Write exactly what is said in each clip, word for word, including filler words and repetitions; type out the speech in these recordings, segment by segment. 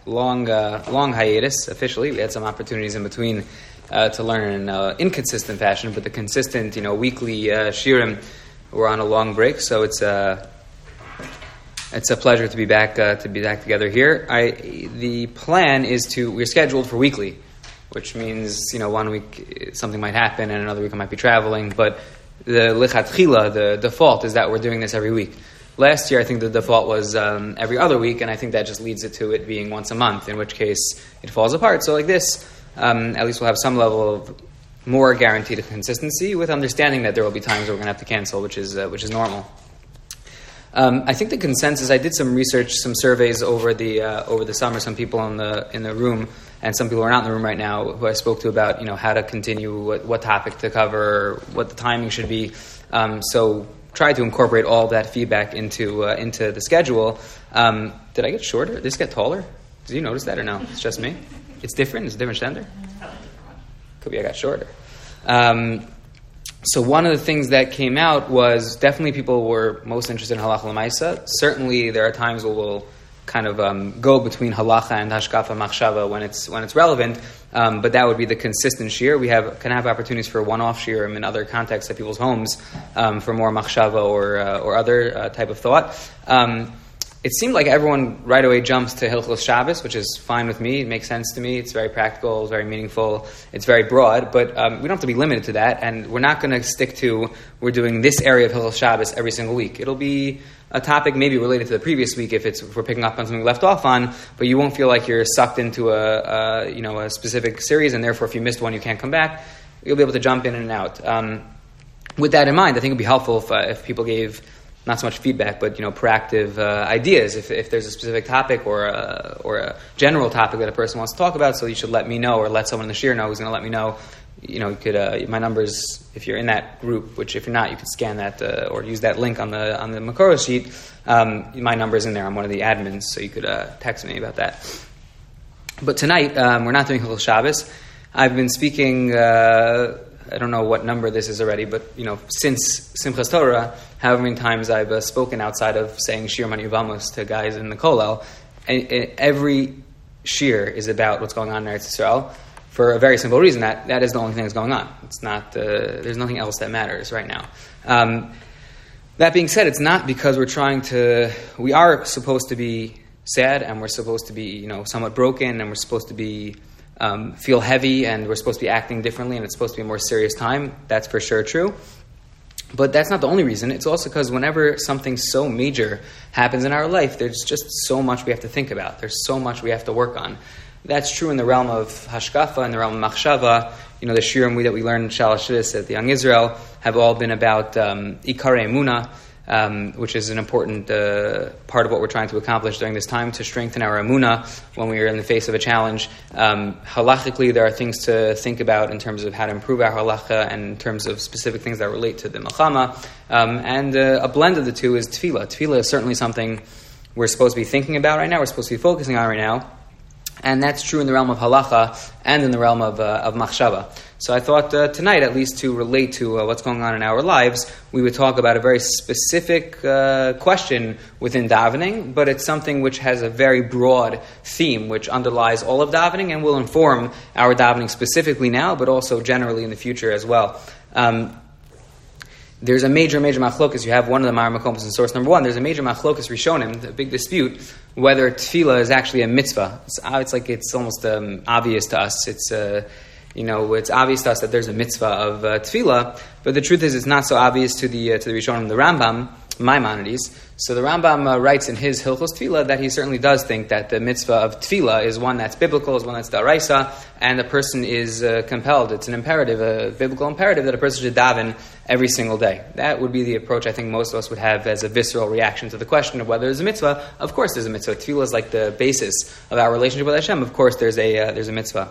long, uh, long hiatus. Officially, we had some opportunities in between uh, to learn in an inconsistent fashion, but the consistent, you know, weekly uh, shiurim were on a long break. So it's a it's a pleasure to be back uh, to be back together here. I the plan is to we're scheduled for weekly, which means, you know, one week something might happen and another week I might be traveling, but the lichatchila, the default, is that we're doing this every week. Last year, I think the default was um, every other week, and I think that just leads it to it being once a month, in which case it falls apart. So like this, um, at least we'll have some level of more guaranteed consistency, with understanding that there will be times where we're going to have to cancel, which is uh, which is normal. Um, I think the consensus, I did some research, some surveys over the uh, over the summer, some people in the in the room, and some people who are not in the room right now, who I spoke to about, you know, how to continue, what, what topic to cover, what the timing should be. Um, so try to incorporate all that feedback into uh, into the schedule. Um, did I get shorter? Did this get taller? Did you notice that or no? It's just me? It's different? It's a different gender? Could be I got shorter. Um, so one of the things that came out was definitely people were most interested in halacha l'maisa. Certainly there are times where we'll kind of um, go between halacha and hashkafa machshava when it's when it's relevant, um, but that would be the consistent shir. We have can have opportunities for one-off shirim in other contexts at people's homes um, for more machshava or uh, or other uh, type of thought. Um, it seemed like everyone right away jumps to Hilchos Shabbos, which is fine with me. It makes sense to me. It's very practical. It's very meaningful. It's very broad, but um, we don't have to be limited to that, and we're not going to stick to we're doing this area of Hilchos Shabbos every single week. It'll be a topic maybe related to the previous week if it's if we're picking up on something we left off on, but you won't feel like you're sucked into a, a you know a specific series, and therefore if you missed one you can't come back. You'll be able to jump in and out. Um, with that in mind, I think it would be helpful if, uh, if people gave not so much feedback, but you know proactive uh, ideas. If if there's a specific topic or a, or a general topic that a person wants to talk about, so you should let me know or let someone in the shir know who's going to let me know. You know, you could uh, my numbers, if you're in that group, which if you're not, you could scan that uh, or use that link on the on the Makoros sheet. Um, my number's in there. I'm one of the admins, so you could uh, text me about that. But tonight, um, we're not doing Hilchos Shabbos. I've been speaking, uh, I don't know what number this is already, but you know, since Simchas Torah, however many times I've uh, spoken outside of saying Shir Man Yevamos to guys in the Kollel, and, and every shir is about what's going on in Eretz Yisrael. For a very simple reason, that that is the only thing that's going on. It's not. Uh, there's nothing else that matters right now. Um, that being said, it's not because we're trying to. We are supposed to be sad, and we're supposed to be, you know, somewhat broken, and we're supposed to be um, feel heavy, and we're supposed to be acting differently, and it's supposed to be a more serious time. That's for sure true. But that's not the only reason. It's also because whenever something so major happens in our life, there's just so much we have to think about. There's so much we have to work on. That's true in the realm of hashkafa, in the realm of machshava. You know, the shiurim that we learned in Shalosh Shidduchos at the Young Israel have all been about um, Ikarei Emunah, um, which is an important uh, part of what we're trying to accomplish during this time, to strengthen our emunah when we are in the face of a challenge. Um, halachically, there are things to think about in terms of how to improve our halacha and in terms of specific things that relate to the milchama. Um, and uh, a blend of the two is tefillah. Tefillah is certainly something we're supposed to be thinking about right now, we're supposed to be focusing on right now. And that's true in the realm of halacha and in the realm of uh, of machshava. So I thought uh, tonight, at least to relate to uh, what's going on in our lives, we would talk about a very specific uh, question within davening, but it's something which has a very broad theme which underlies all of davening and will inform our davening specifically now, but also generally in the future as well. Um, There's a major, major machlokas. You have one of the Mar Makomos in source number one. There's a major machlokas rishonim, a big dispute, whether tefillah is actually a mitzvah. It's, it's like it's almost um, obvious to us. It's uh, you know, it's obvious to us that there's a mitzvah of uh, tefillah, but the truth is, it's not so obvious to the uh, to the rishonim, the Rambam, Maimonides. So the Rambam uh, writes in his Hilchos Tefillah that he certainly does think that the mitzvah of tefillah is one that's biblical, is one that's daraisa, and the person is uh, compelled. It's an imperative, a biblical imperative, that a person should daven every single day. That would be the approach I think most of us would have as a visceral reaction to the question of whether there's a mitzvah. Of course there's a mitzvah. Tefillah is like the basis of our relationship with Hashem. Of course there's a uh, there's a mitzvah.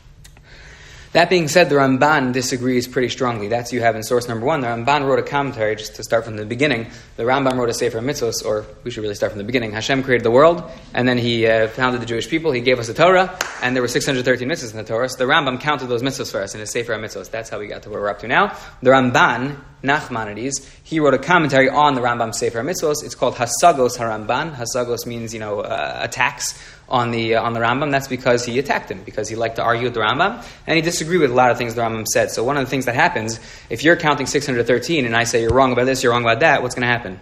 That being said, the Ramban disagrees pretty strongly. That's you have in source number one. The Ramban wrote a commentary, just to start from the beginning. The Rambam wrote a Sefer Mitzvos, or we should really start from the beginning. Hashem created the world, and then he uh, founded the Jewish people. He gave us the Torah, and there were six hundred thirteen mitzvahs in the Torah. So the Rambam counted those mitzvahs for us in his Sefer Mitzvos. That's how we got to where we're up to now. The Ramban Nachmanides. He wrote a commentary on the Rambam Sefer HaMitzvos. It's called Hasagos HaRamban. Hasagos means, you know, uh, attacks on the uh, on the Rambam. That's because he attacked him, because he liked to argue with the Rambam, and he disagreed with a lot of things the Rambam said. So one of the things that happens, if you're counting six hundred thirteen and I say you're wrong about this, you're wrong about that, what's going to happen?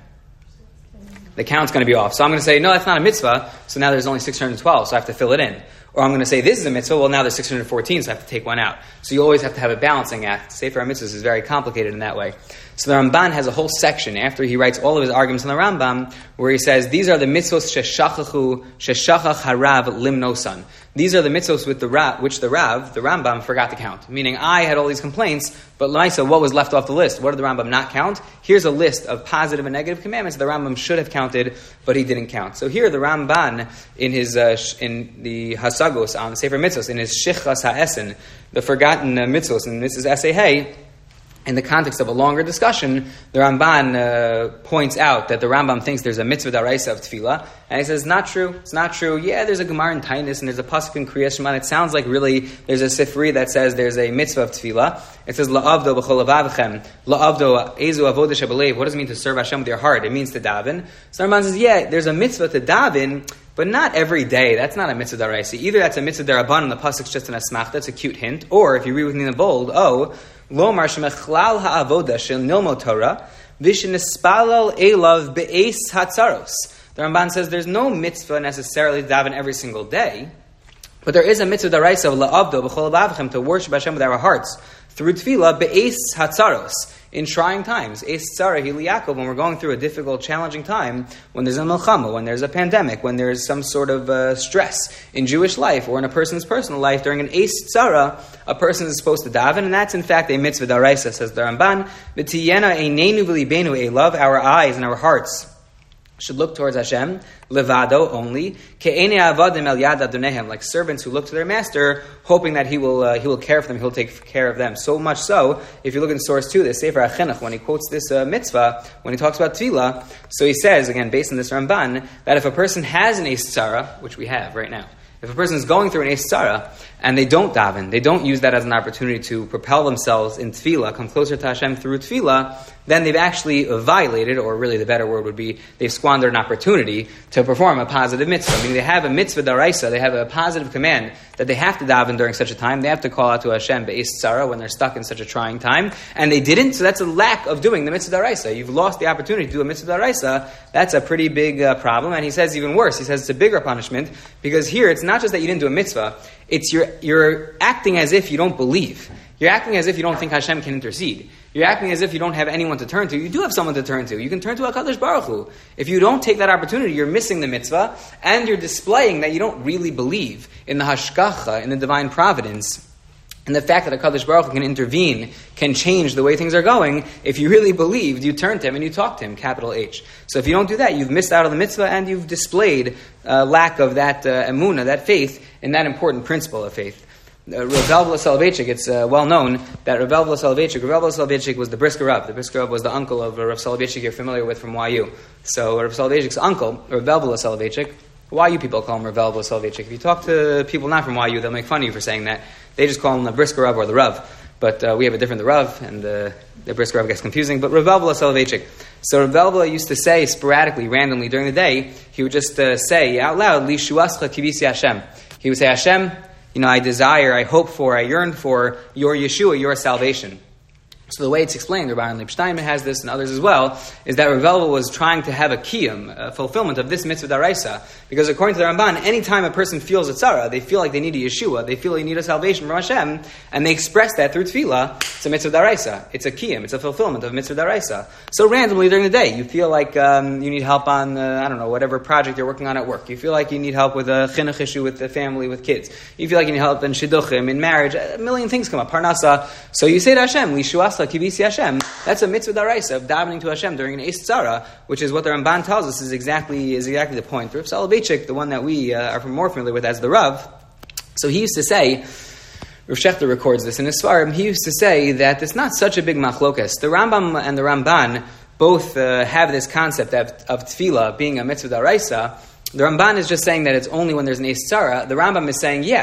The count's going to be off. So I'm going to say, no, that's not a mitzvah, so now there's only six hundred twelve, so I have to fill it in. Or I'm going to say, this is a mitzvah, well, now there's six hundred fourteen, so I have to take one out. So you always have to have a balancing act. Sefer HaMitzvos is very complicated in that way. So the Ramban has a whole section after he writes all of his arguments on the Rambam, where he says, these are the mitzvos sheshachachu, sheshachach harav limnosan. These are the mitzvos with the Rav, which the Rav, the Rambam, forgot to count. Meaning, I had all these complaints, but Laisa, what was left off the list? What did the Rambam not count? Here's a list of positive and negative commandments the Rambam should have counted, but he didn't count. So here, the Ramban, in his uh, in the Hasagos on the Sefer Mitzvos, in his Shichas HaEsen, the forgotten uh, mitzvos, and this is Essay Hey, in the context of a longer discussion, the Ramban uh, points out that the Rambam thinks there's a mitzvah daraisa of tefillah, and he says, not true, it's not true. Yeah, there's a Gemara in Tainus, and there's a pasuk in Kriyas Shema, and it sounds like really there's a sifri that says there's a mitzvah of tefillah. It says, la'avdo b'chol avavchem, la'avdo ezu avodah shebelev. What does it mean to serve Hashem with your heart? It means to daven. So the Ramban says, yeah, there's a mitzvah to daven, but not every day. That's not a mitzvah daraisa. Either that's a mitzvah daraban, and the pasuk's just an asmach, that's a cute hint, or if you read with me in the bold, oh, Lomar shemechlal ha'avoda shel nilmo Torah v'shenispalal elav be'es hatzaros. The Ramban says there's no mitzvah necessarily to daven every single day, but there is a mitzvah daraisa of la'avdo b'chol avavchem, to worship Hashem with our hearts through tefillah be'es hatzaros, in trying times. Es tzara hi liyakov, when we're going through a difficult, challenging time, when there's a milchama, when there's a pandemic, when there's some sort of uh, stress in Jewish life or in a person's personal life, during an es tzara, a person is supposed to daven, and that's in fact a mitzvah daraisa, says the Ramban. V'tiyena einenu v'libenu elav, our eyes and our hearts should look towards Hashem, levado, only, ke'enei avadim el yad adonehem, like servants who look to their master, hoping that he will uh, he will care for them, he'll take care of them. So much so, if you look in source two, the Sefer HaChinuch, when he quotes this uh, mitzvah, when he talks about tefillah, so he says, again, based on this Ramban, that if a person has an es tzara, which we have right now, if a person is going through an es tzara, and they don't daven, they don't use that as an opportunity to propel themselves in tefillah, come closer to Hashem through tefillah, then they've actually violated, or really the better word would be, they've squandered an opportunity to perform a positive mitzvah. I mean, they have a mitzvah daraisa, they have a positive command that they have to daven during such a time, they have to call out to Hashem be'es tzara when they're stuck in such a trying time, and they didn't, so that's a lack of doing the mitzvah daraisa. You've lost the opportunity to do a mitzvah daraisa, that's a pretty big uh, problem, and he says even worse, he says it's a bigger punishment, because here it's not just that you didn't do a mitzvah, it's you're, you're acting as if you don't believe. You're acting as if you don't think Hashem can intercede. You're acting as if you don't have anyone to turn to. You do have someone to turn to. You can turn to HaKadosh Baruch Hu. If you don't take that opportunity, you're missing the mitzvah, and you're displaying that you don't really believe in the hashgacha, in the divine providence, and the fact that HaKadosh Baruch Hu can intervene, can change the way things are going. If you really believed, you turn to Him and you talk to Him, capital H. So if you don't do that, you've missed out on the mitzvah, and you've displayed uh, lack of that uh, emunah, that faith, in that important principle of faith. Uh, Rav Elvela Soloveitchik, it's uh, well known that Rav Elvela Soloveitchik, Rav Elvela Soloveitchik was the Brisker Rav. The Brisker Rav was the uncle of uh, Rav Soloveitchik you're familiar with from Y U. So Rav Soloveitchik's uncle, Rav Elvela Soloveitchik, Y U people call him Rav Elvela Soloveitchik. If you talk to people not from Y U, they'll make fun of you for saying that. They just call him the Brisker Rav or the Rav. But uh, we have a different the Rav, and uh, the Brisker Rav gets confusing. But Rav Elvela Soloveitchik. So Rav Elvela used to say sporadically, randomly during the day, he would just uh, say out loud, Li shuascha kivisi Hashem. He would say, Hashem, you know, I desire, I hope for, I yearn for your Yeshua, your salvation. So the way it's explained, Rabbi Leib Steinman has this and others as well, is that Rav Elvela was trying to have a kiyum, a fulfillment of this mitzvah daraisa. Because according to the Ramban, anytime a person feels a tzara, they feel like they need a Yeshua, they feel they need a salvation from Hashem, and they express that through tefillah. It's a mitzvah daraisa. It's a kiyum. It's a fulfillment of mitzvah daraisa. So randomly during the day, you feel like um, you need help on, uh, I don't know, whatever project you're working on at work. You feel like you need help with a chinuch issue with the family, with kids. You feel like you need help in shidduchim, in marriage. A million things come up. Parnasa. So you say to Hashem, Lishuasa kivisi Hashem. That's a mitzvah daraisa of davening to Hashem during an es tzara, which is what the Ramban tells us is exactly is exactly the point. Rav Soloveitchik, the one that we uh, are more familiar with as the Rav, so he used to say, Rav Shechter records this in his Svarim, he used to say that it's not such a big machlokas. The Rambam and the Ramban both uh, have this concept of, of tefillah being a mitzvah daraisa. The Ramban is just saying that it's only when there's an es tzara. The Rambam is saying, yeah,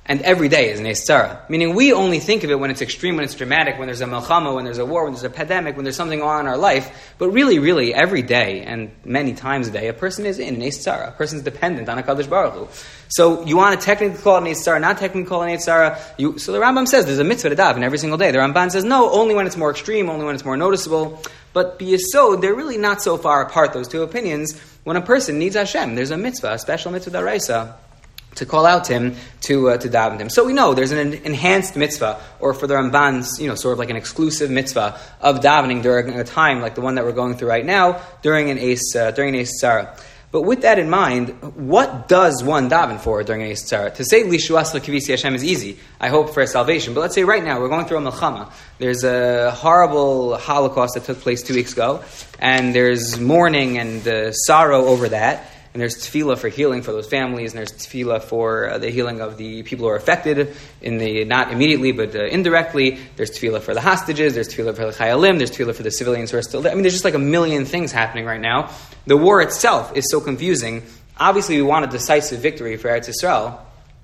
and every day is an Eis Tzara. Meaning we only think of it when it's extreme, when it's dramatic, when there's a Melchama, when there's a war, when there's a pandemic, when there's something on in our life. But really, really, every day, and many times a day, a person is in an Eis Tzara. A person's dependent on HaKadosh Baruch Hu. So you want to technically call it an Eis Tzara, not technically call it an Eis Tzara. You, so the Rambam says there's a mitzvah to daven every single day. The Ramban says no, only when it's more extreme, only when it's more noticeable. But b'yesod, they're really not so far apart, those two opinions. When a person needs Hashem, there's a mitzvah, a special mitzvah d'oraisa, to call out to him, to uh, to daven him. So we know there's an enhanced mitzvah, or for the Ramban's, you know, sort of like an exclusive mitzvah of davening during a time like the one that we're going through right now, during an Eis, uh, during an Eis Tzara. But with that in mind, what does one daven for during an Eis Tzara? To say Lishuas L'Kivisi Hashem is easy, I hope for salvation. But let's say right now, we're going through a Melchama. There's a horrible Holocaust that took place two weeks ago, and there's mourning and uh, sorrow over that. And there's tefillah for healing for those families, and there's tefillah for uh, the healing of the people who are affected, in the not immediately but uh, indirectly. There's tefillah for the hostages, there's tefillah for the chayalim, there's tefillah for the civilians who are still there. I mean, there's just like a million things happening right now. The war itself is so confusing. Obviously, we want a decisive victory for Eretz Yisrael,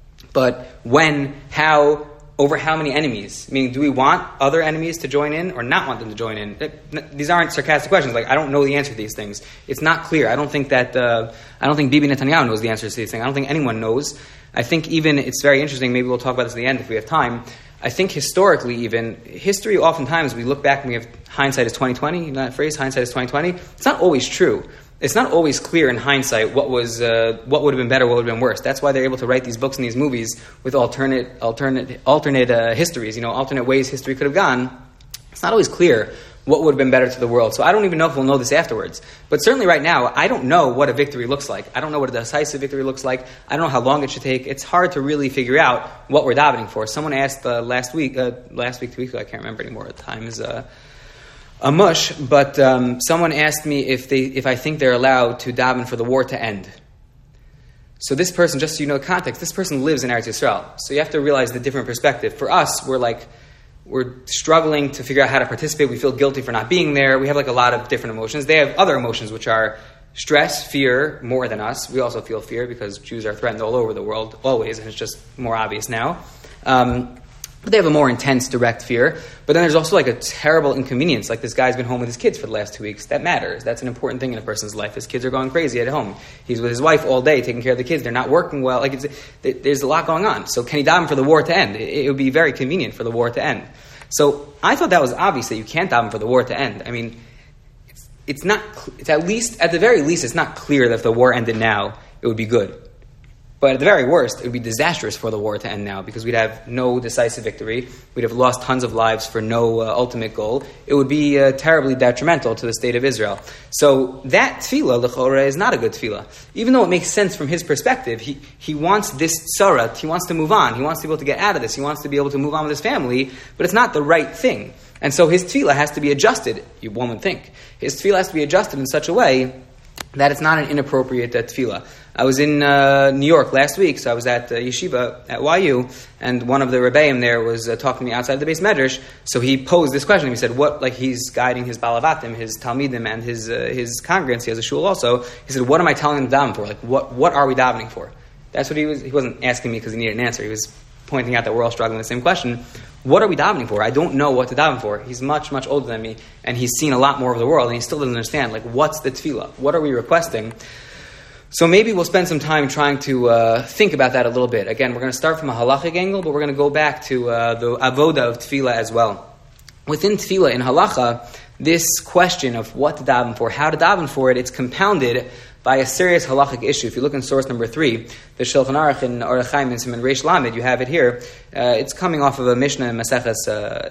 but when, how, over how many enemies? Meaning, do we want other enemies to join in or not want them to join in? These aren't sarcastic questions. Like, I don't know the answer to these things. It's not clear. I don't think that, uh, I don't think Bibi Netanyahu knows the answers to these things. I don't think anyone knows. I think even, it's very interesting, maybe we'll talk about this at the end if we have time. I think historically even, history oftentimes, we look back and we have hindsight is twenty twenty, you know that phrase, hindsight is twenty twenty? It's not always true. It's not always clear in hindsight what was uh, what would have been better, what would have been worse. That's why they're able to write these books and these movies with alternate alternate alternate uh, histories, you know, alternate ways history could have gone. It's not always clear what would have been better to the world. So I don't even know if we'll know this afterwards. But certainly right now, I don't know what a victory looks like. I don't know what a decisive victory looks like. I don't know how long it should take. It's hard to really figure out what we're davening for. Someone asked uh, last week, uh, last week, two weeks ago, I can't remember anymore. The time is... Uh, A mush, but um, someone asked me if they, if I think they're allowed to daven for the war to end. So this person, just so you know the context, this person lives in Eretz Yisrael. So you have to realize the different perspective. For us, we're like, we're struggling to figure out how to participate. We feel guilty for not being there. We have like a lot of different emotions. They have other emotions, which are stress, fear, more than us. We also feel fear because Jews are threatened all over the world, always, and it's just more obvious now. Um, But they have a more intense, direct fear. But then there's also like a terrible inconvenience. Like this guy's been home with his kids for the last two weeks. That matters. That's an important thing in a person's life. His kids are going crazy at home. He's with his wife all day, taking care of the kids. They're not working well. Like it's, there's a lot going on. So can he daven for the war to end? It would be very convenient for the war to end. So I thought that was obvious that you can't daven for the war to end. I mean, it's, it's not. It's at least, at the very least, it's not clear that if the war ended now, it would be good. But at the very worst, it would be disastrous for the war to end now because we'd have no decisive victory. We'd have lost tons of lives for no uh, ultimate goal. It would be uh, terribly detrimental to the state of Israel. So that tefillah, l'chorah, is not a good tefillah. Even though it makes sense from his perspective, he, he wants this tzara, he wants to move on. He wants to be able to get out of this. He wants to be able to move on with his family, but it's not the right thing. And so his tefillah has to be adjusted, one would think. His tefillah has to be adjusted in such a way that it's not an inappropriate uh, tefillah. I was in uh, New York last week, so I was at uh, yeshiva at Y U, and one of the rebbeim there was uh, talking to me outside the Beis Medrash. So he posed this question. He said, "What?" Like he's guiding his balavatim, his talmidim, and his uh, his congregants. He has a shul also. He said, "What am I telling them to daven for? Like, what what are we davening for?" That's what he was. He wasn't asking me because he needed an answer. He was pointing out that we're all struggling with the same question. What are we davening for? I don't know what to daven for. He's much much older than me, and he's seen a lot more of the world, and he still doesn't understand. Like, what's the tefillah? What are we requesting? So maybe we'll spend some time trying to uh, think about that a little bit. Again, we're going to start from a halachic angle, but we're going to go back to uh, the avoda of tefillah as well. Within tefillah, in halacha, this question of what to daven for, how to daven for it, it's compounded by a serious halachic issue. If you look in source number three, the Shulchan Aruch in Orach Chaim in Siman Reish Lamed, you have it here. Uh, it's coming off of a Mishnah in Maseches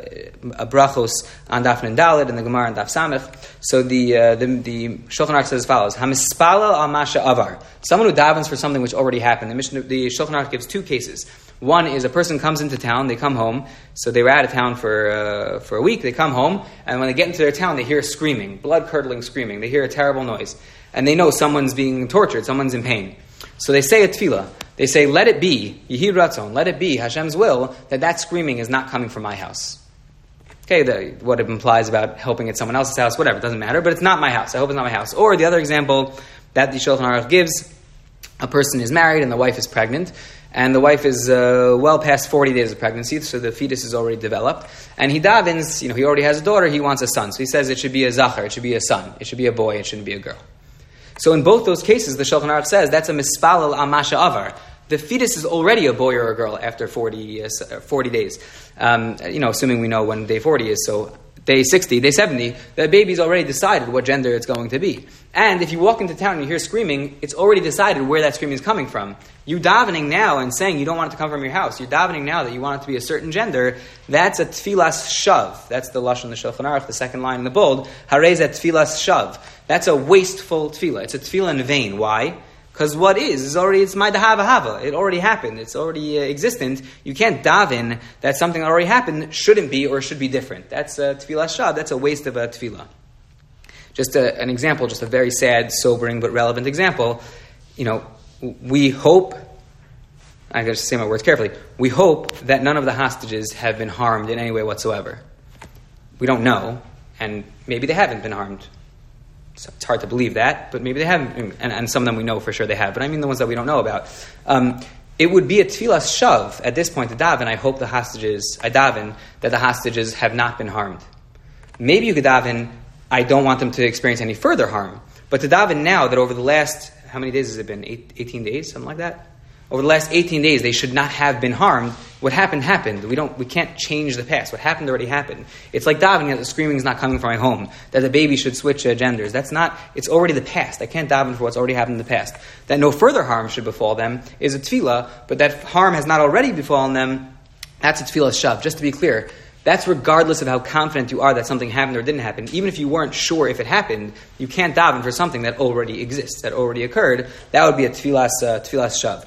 uh, Brachos on Daf Nun Daled and the Gemara on Daf Samech. So the uh, the, the Shulchan Aruch says as follows: Hamispalel al Masha Avar. Someone who davens for something which already happened. The Mishnah, the Shulchan Aruch gives two cases. One is a person comes into town, they come home. So they were out of town for uh, for a week. They come home, and when they get into their town, they hear screaming, blood curdling screaming. They hear a terrible noise. And they know someone's being tortured, someone's in pain. So they say a tefillah. They say, let it be, Yehi Ratzon, let it be, Hashem's will, that that screaming is not coming from my house. Okay, the, what it implies about helping at someone else's house, whatever, it doesn't matter, but it's not my house. I hope it's not my house. Or the other example that the Shulchan Aruch gives, a person is married and the wife is pregnant, and the wife is uh, well past forty days of pregnancy, so the fetus is already developed, and he davens, you know, he already has a daughter, he wants a son, so he says it should be a zachar, it should be a son, it should be a boy, it shouldn't be a girl. So in both those cases, the Shulchan Aruch says that's a mispalel amasha avar. The fetus is already a boy or a girl after forty, uh, forty days, um, you know, assuming we know when day forty is, so day sixty, day seventy, the baby's already decided what gender it's going to be. And if you walk into town and you hear screaming, it's already decided where that screaming is coming from. You davening now and saying you don't want it to come from your house, you're davening now that you want it to be a certain gender, that's a tfilas shav. That's the lashon the Shulchan Aruch, the second line in the bold. Harei zeh tfilas shav. That's a wasteful tefillah. It's a tefillah in vain. Why? Because what is, is already, it's my dahava hava. It already happened. It's already uh, existent. You can't daven that something that already happened shouldn't be or should be different. That's a tefillah shav. That's a waste of a tefillah. Just a, an example, just a very sad, sobering, but relevant example. You know, we hope, I gotta say my words carefully, we hope that none of the hostages have been harmed in any way whatsoever. We don't know, and maybe they haven't been harmed. So it's hard to believe that, but maybe they haven't, and, and some of them we know for sure they have, but I mean the ones that we don't know about. Um, it would be a tefillah shav at this point to daven, I hope the hostages, I daven, that the hostages have not been harmed. Maybe you could daven, I don't want them to experience any further harm, but to daven now that over the last, how many days has it been, Eight, eighteen days, something like that? Over the last eighteen days, they should not have been harmed. What happened, happened. We don't, we can't change the past. What happened already happened. It's like davening that the screaming is not coming from my home, that the baby should switch uh, genders. That's not, it's already the past. I can't daven for what's already happened in the past. That no further harm should befall them is a tefillah, but that harm has not already befallen them, that's a tefillah shav. Just to be clear, that's regardless of how confident you are that something happened or didn't happen. Even if you weren't sure if it happened, you can't daven for something that already exists, that already occurred. That would be a tefillah, uh, tefillah shav.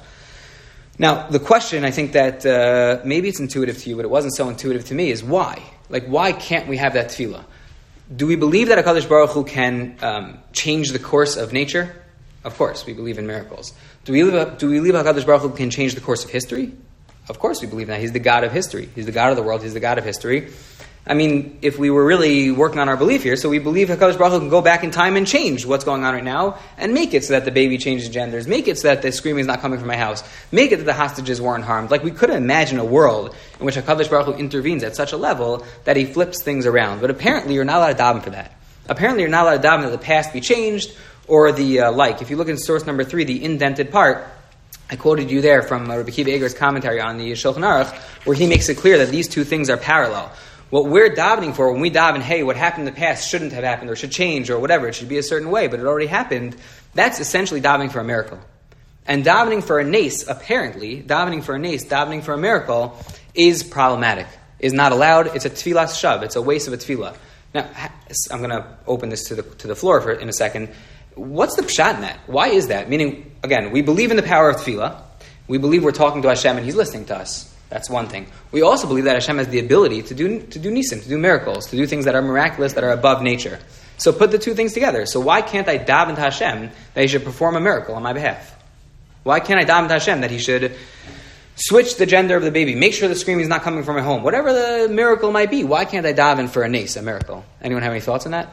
Now, the question, I think that uh, maybe it's intuitive to you, but it wasn't so intuitive to me, is why? Like, why can't we have that tefillah? Do we believe that HaKadosh Baruch Hu can um, change the course of nature? Of course, we believe in miracles. Do we believe, do we believe HaKadosh Baruch Hu can change the course of history? Of course we believe that. He's the God of history. He's the God of the world. He's the God of history. I mean, if we were really working on our belief here, so we believe HaKadosh Baruch Hu can go back in time and change what's going on right now, and make it so that the baby changes genders, make it so that the screaming is not coming from my house, make it that the hostages weren't harmed. Like, we couldn't imagine a world in which HaKadosh Baruch Hu intervenes at such a level that he flips things around. But apparently you're not allowed to daven for that. Apparently you're not allowed to daven that the past be changed, or the uh, like. If you look in source number three, the indented part, I quoted you there from uh, Rabbi Akiva Eger's commentary on the Shulchan Aruch, where he makes it clear that these two things are parallel. What we're davening for, when we daven, hey, what happened in the past shouldn't have happened or should change or whatever, it should be a certain way, but it already happened, that's essentially davening for a miracle. And davening for a nace, apparently, davening for a nace, davening for a miracle, is problematic, is not allowed. It's a tefillah shav, it's a waste of a tefillah. Now, I'm going to open this to the to the floor for in a second. What's the pshat in that? Why is that? Meaning, again, we believe in the power of tefillah. We believe we're talking to Hashem and He's listening to us. That's one thing. We also believe that Hashem has the ability to do to do nisim, to do miracles, to do things that are miraculous, that are above nature. So put the two things together. So why can't I daven to Hashem that He should perform a miracle on my behalf? Why can't I daven to Hashem that He should switch the gender of the baby, make sure the screaming is not coming from my home, whatever the miracle might be? Why can't I daven for a nace, a miracle? Anyone have any thoughts on that?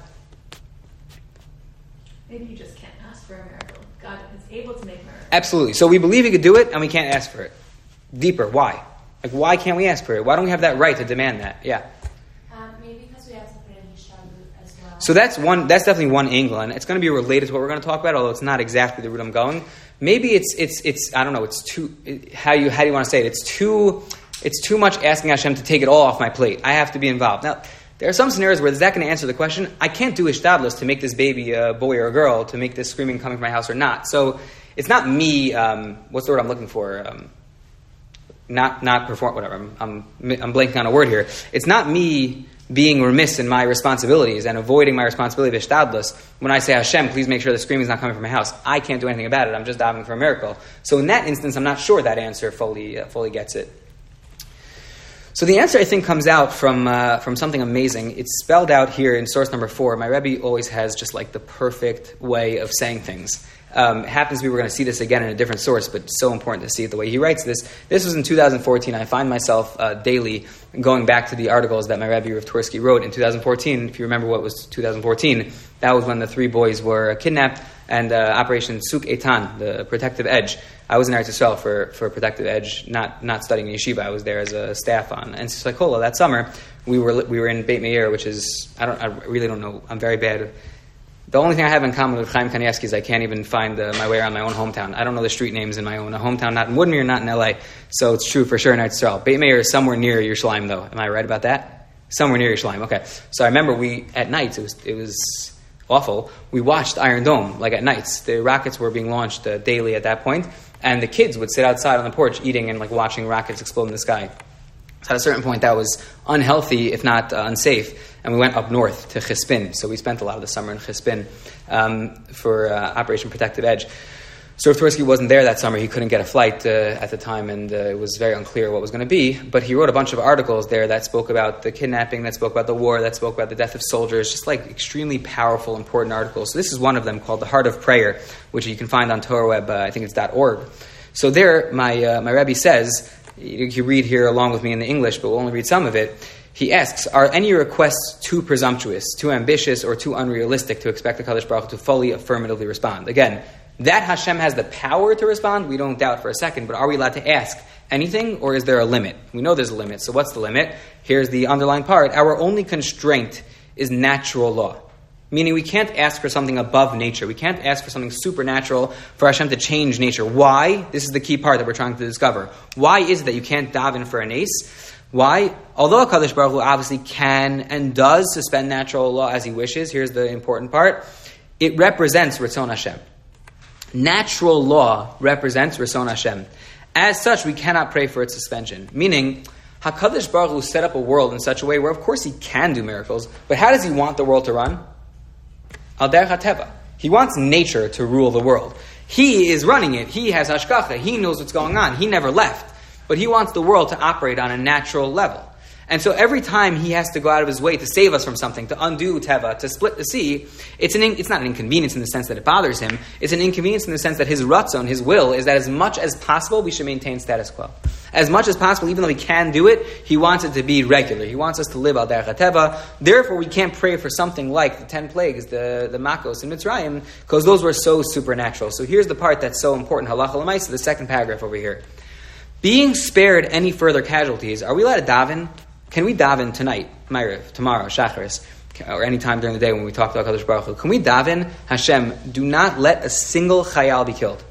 Maybe you just can't ask for a miracle. God is able to make miracles. Absolutely. So we believe He could do it, and we can't ask for it. Deeper, why? Like, why can't we ask for it? Why don't we have that right to demand that? Yeah. Um, maybe because we have to put in Yishavu as well. So that's one. That's definitely one angle, and it's going to be related to what we're going to talk about, although it's not exactly the route I'm going. Maybe it's it's it's I don't know. It's too it, how you how do you want to say it? It's too it's too much asking Hashem to take it all off my plate. I have to be involved. Now, there are some scenarios where is that going to answer the question? I can't do ishtadlus to make this baby a boy or a girl, to make this screaming coming from my house or not. So it's not me. Um, what's the word I'm looking for? Um, Not not perform whatever. I'm, I'm I'm blanking on a word here. It's not me being remiss in my responsibilities and avoiding my responsibility of ishtadlus when I say, Hashem, please make sure the screaming is not coming from my house. I can't do anything about it. I'm just davening for a miracle. So in that instance, I'm not sure that answer fully uh, fully gets it. So the answer, I think, comes out from uh, from something amazing. It's spelled out here in source number four. My Rebbe always has just like the perfect way of saying things. Um, happens we were going to see this again in a different source, but so important to see it the way he writes this. This was in two thousand fourteen. I find myself uh, daily going back to the articles that my Rebbe Rav Twersky wrote in two thousand fourteen. If you remember what was two thousand fourteen, that was when the three boys were kidnapped, and uh, Operation Tzuk Eitan, the Protective Edge. I was in Eretz Yisrael for, for Protective Edge, not not studying in yeshiva. I was there as a staff on N C Psychola that summer. We were we were in Beit Meir, which is I don't I really don't know. I'm very bad. The only thing I have in common with Chaim Kanievsky is I can't even find uh, my way around my own hometown. I don't know the street names in my own hometown, not in Woodmere, not in L A. So it's true for sure in Eretz Yisrael. Beit Meir is somewhere near Yerushalayim, though. Am I right about that? Somewhere near Yerushalayim. Okay. So I remember we at nights it was it was awful. We watched Iron Dome like at nights. The rockets were being launched uh, daily at that point, and the kids would sit outside on the porch eating and like watching rockets explode in the sky. So at a certain point, that was unhealthy, if not uh, unsafe, and we went up north to Chispin. So we spent a lot of the summer in Chispin um, for uh, Operation Protective Edge. So if Twersky wasn't there that summer, he couldn't get a flight uh, at the time, and uh, it was very unclear what was going to be. But he wrote a bunch of articles there that spoke about the kidnapping, that spoke about the war, that spoke about the death of soldiers, just like extremely powerful, important articles. So this is one of them called The Heart of Prayer, which you can find on TorahWeb, uh, I think it's .org. So there, my uh, my Rebbe says, you can read here along with me in the English, but we'll only read some of it. He asks, are any requests too presumptuous, too ambitious, or too unrealistic to expect the Kadosh Baruch Hu to fully affirmatively respond? Again, that Hashem has the power to respond, we don't doubt for a second, but are we allowed to ask anything, or is there a limit? We know there's a limit, so what's the limit? Here's the underlying part. Our only constraint is natural law. Meaning we can't ask for something above nature. We can't ask for something supernatural for Hashem to change nature. Why? This is the key part that we're trying to discover. Why is it that you can't daven for an ace? Why? Although HaKadosh Baruch Hu obviously can and does suspend natural law as he wishes, here's the important part, it represents Ratzon Hashem. Natural law represents Ratzon Hashem. As such, we cannot pray for its suspension. Meaning, HaKadosh Baruch Hu set up a world in such a way where of course he can do miracles, but how does he want the world to run? Al derech hateva. He wants nature to rule the world. He is running it. He has hashkacha. He knows what's going on. He never left. But he wants the world to operate on a natural level. And so every time he has to go out of his way to save us from something, to undo teva, to split the sea, it's an in, it's not an inconvenience in the sense that it bothers him. It's an inconvenience in the sense that his ratzon, his will, is that as much as possible we should maintain status quo. As much as possible, even though he can do it, he wants it to be regular. He wants us to live al derech hateva. Therefore, we can't pray for something like the ten plagues, the, the makos in Mitzrayim, because those were so supernatural. So here's the part that's so important. Halacha l'maisa, the second paragraph over here. Being spared any further casualties, are we allowed to daven? Can we daven tonight, Ma'ariv, tomorrow, Shacharis, or any time during the day when we talk to HaKadosh Baruch Hu? Can we daven, Hashem, do not let a single chayal be killed?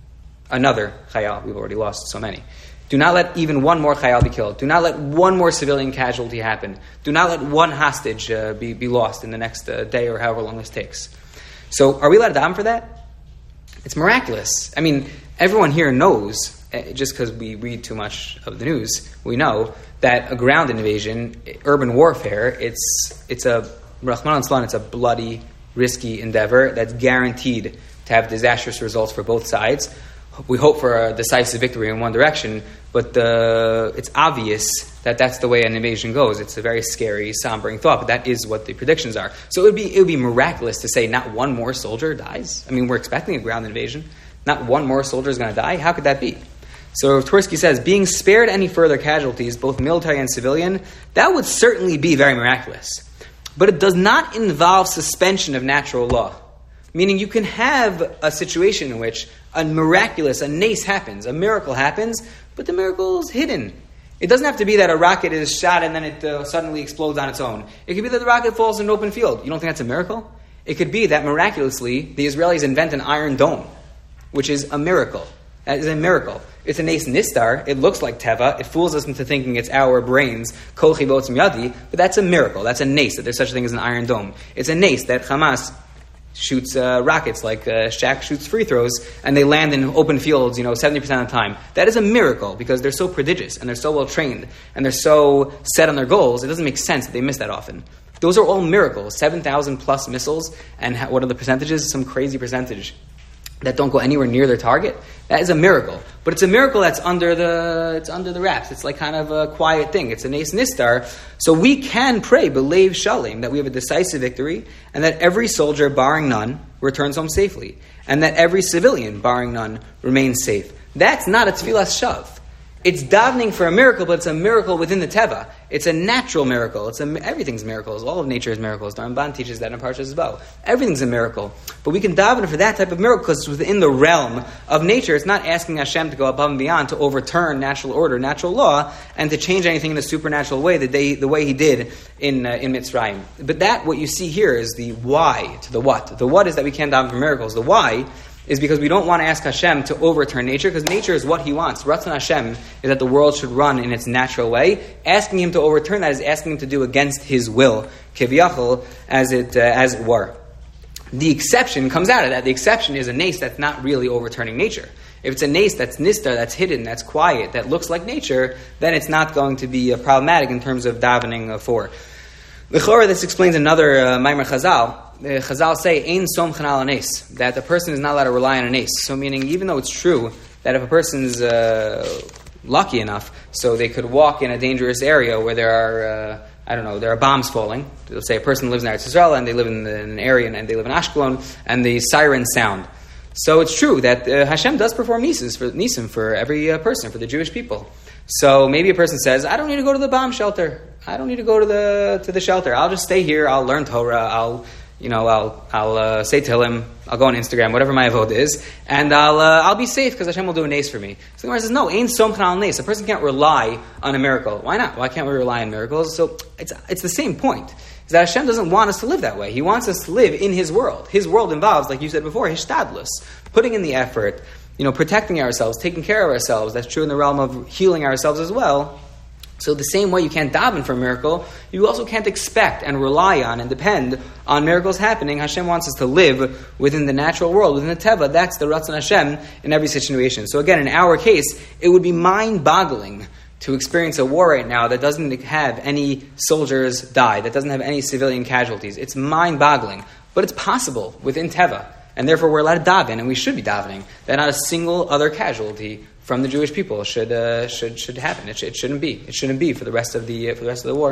Another chayal, we've already lost so many. Do not let even one more chayal be killed. Do not let one more civilian casualty happen. Do not let one hostage uh, be, be lost in the next uh, day or however long this takes. So are we allowed to daven for that? It's miraculous. I mean, everyone here knows, just because we read too much of the news, we know that a ground invasion, urban warfare, it's it's a Rahman al-Islam, it's a bloody, risky endeavor that's guaranteed to have disastrous results for both sides. We hope for a decisive victory in one direction, but the, it's obvious that that's the way an invasion goes. It's a very scary, sombering thought, but that is what the predictions are. So it would be it would be miraculous to say not one more soldier dies. I mean, we're expecting a ground invasion. Not one more soldier is going to die. How could that be? So Twersky says, being spared any further casualties, both military and civilian, that would certainly be very miraculous. But it does not involve suspension of natural law. Meaning you can have a situation in which a miraculous, a nace happens, a miracle happens, but the miracle is hidden. It doesn't have to be that a rocket is shot and then it uh, suddenly explodes on its own. It could be that the rocket falls in an open field. You don't think that's a miracle? It could be that miraculously the Israelis invent an iron dome, which is a miracle. That is a miracle. It's a nace nistar. It looks like teva. It fools us into thinking it's our brains, kol chivotzim yadi, but that's a miracle. That's a nace, that there's such a thing as an iron dome. It's a nace that Hamas shoots uh, rockets like uh, Shaq shoots free throws, and they land in open fields, you know, seventy percent of the time. That is a miracle because they're so prodigious and they're so well trained and they're so set on their goals. It doesn't make sense that they miss that often. Those are all miracles. seven thousand plus missiles, and what are the percentages? Some crazy percentage. that don't go anywhere near their target, that is a miracle. But it's a miracle that's under the it's under the wraps. It's like kind of a quiet thing. It's a nes nistar. So we can pray, believe shalim, that we have a decisive victory, and that every soldier, barring none, returns home safely, and that every civilian, barring none, remains safe. That's not a tefillas shav. It's davening for a miracle, but it's a miracle within the teva. It's a natural miracle. It's a, everything's miracles. All of nature is miracles. The Ramban teaches that in Parshas as well. Everything's a miracle. But we can daven for that type of miracle because it's within the realm of nature. It's not asking Hashem to go above and beyond to overturn natural order, natural law, and to change anything in a supernatural way, the, day, the way he did in uh, in Mitzrayim. But that, what you see here, is the why to the what. The what is that we can't daven for miracles. The why is because we don't want to ask Hashem to overturn nature, because nature is what He wants. Ratzon Hashem is that the world should run in its natural way. Asking Him to overturn that is asking Him to do against His will, kiviyachol, as it uh, as it were. The exception comes out of that. The exception is a nace that's not really overturning nature. If it's a nace that's nistar, that's hidden, that's quiet, that looks like nature, then it's not going to be uh, problematic in terms of davening uh, for. L'chora, this explains another uh, Maimer Chazal. The Chazal say, Ein som chanal nes, that the person is not allowed to rely on a nes. So meaning, even though it's true that if a person's uh, lucky enough, so they could walk in a dangerous area where there are, uh, I don't know, there are bombs falling. Let's say a person lives in Eretz Yisrael and they live in, the, in an area and they live in Ashkelon and the sirens sound. So it's true that uh, Hashem does perform nisim for, nisim for every uh, person, for the Jewish people. So maybe a person says, I don't need to go to the bomb shelter. I don't need to go to the to the shelter. I'll just stay here. I'll learn Torah. I'll You know, I'll I'll uh, say Tehillim, I'll go on Instagram, whatever my avoda is, and I'll uh, I'll be safe because Hashem will do a nace for me. So the Gemara says, no, ain't som chanal nace. A person can't rely on a miracle. Why not? Why can't we rely on miracles? So it's it's the same point. Is that Hashem doesn't want us to live that way. He wants us to live in His world. His world involves, like you said before, hishtadlus, putting in the effort, you know, protecting ourselves, taking care of ourselves. That's true in the realm of healing ourselves as well. So the same way you can't daven for a miracle, you also can't expect and rely on and depend on miracles happening. Hashem wants us to live within the natural world, within the teva. That's the Ratzon Hashem in every situation. So again, in our case, it would be mind-boggling to experience a war right now that doesn't have any soldiers die, that doesn't have any civilian casualties. It's mind-boggling. But it's possible within teva. And therefore we're allowed to daven, and we should be davening, that not a single other casualty from the Jewish people should uh, should should happen. It, sh- it shouldn't be. It shouldn't be for the rest of the uh, for the rest of the war.